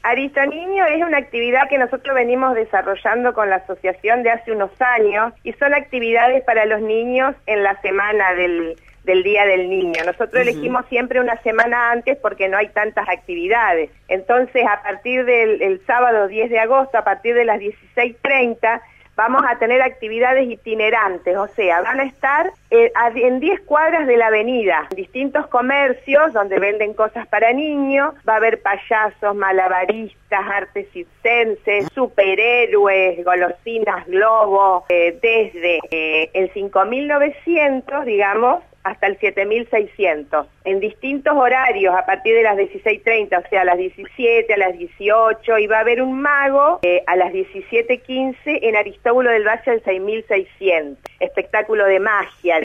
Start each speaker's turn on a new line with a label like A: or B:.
A: Aristoniño es una actividad que nosotros venimos desarrollando con la asociación de hace unos años y son actividades para los niños en la semana del Día del Niño. Nosotros elegimos siempre una semana antes porque no hay tantas actividades. Entonces, a partir del sábado 10 de agosto, a partir de las 16:30, vamos a tener actividades itinerantes, o sea, van a estar en 10 cuadras de la avenida, distintos comercios donde venden cosas para niños, va a haber payasos, malabaristas, artes circenses, superhéroes, golosinas, globos, desde el 5.900, digamos, hasta el 7.600, en distintos horarios, a partir de las 16:30, o sea, a las 17, a las 18, y va a haber un mago a las 17:15 en Aristóbulo del Valle al 6.600, espectáculo de magia.